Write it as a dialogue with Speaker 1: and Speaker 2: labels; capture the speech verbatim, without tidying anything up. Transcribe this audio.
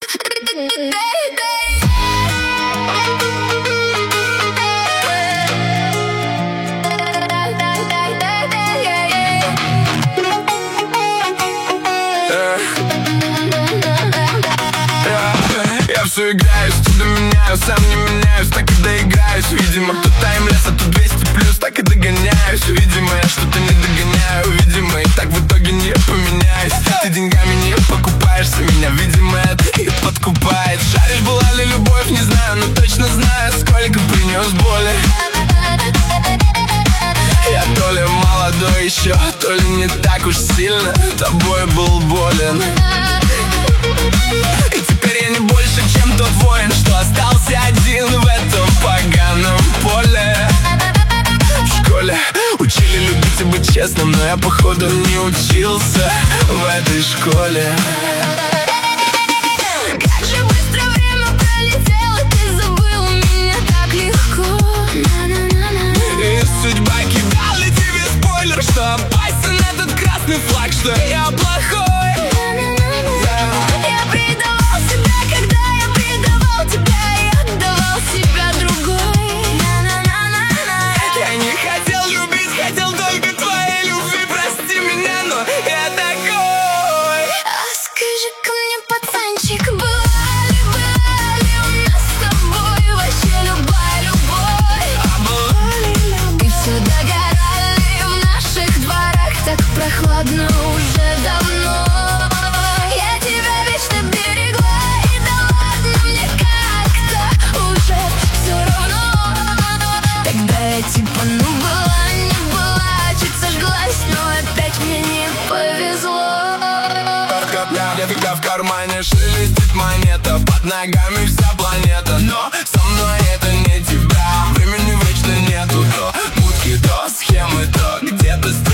Speaker 1: Я все играюсь, чудо меняю, сам не меняюсь, так и доиграюсь. Видимо, тут таймлесс, а тут двести плюс, так и догоняюсь. Видимо, я что-то не догоняю, видимо, и так в итоге не поменяюсь. Ты деньгами не покупаешься, меня, видимо, это и подкупает. Шаришь, была ли любовь, не знаю, но точно знаю, сколько принес боли. Я то ли молодой еще, то ли не так уж сильно тобой был болен. И теперь я не больше, чем тот воин, что остался один в этом поганом поле. В школе учили любить и быть честным, но я походу не учился в этой школе.
Speaker 2: Как же быстро время пролетело, ты забыл меня так легко.
Speaker 1: И судьба кидала тебе спойлер, что опасен этот красный флаг, что я плохой.
Speaker 2: Я предавал себя, когда я предавал тебя, я отдавал себя другой.
Speaker 1: Я не хотел любить, хотел только твоей любви, прости меня, но я такой.
Speaker 2: А скажи-ка мне, пацанчик, была ли, была ли у нас с тобой вообще любая любовь?
Speaker 1: А была ли
Speaker 2: И все догорали в наших дворах, так прохладно уже давно. Я тебя вечно берегла, и да ладно мне как-то уже все равно. Тогда я типа ну была, не была, чуть сожглась, но опять мне не повезло.
Speaker 1: Я всегда в кармане шелестит монета, под ногами вся планета, но со мной это не тебя. Времени вечно нету, то мутки, то схемы, то где-то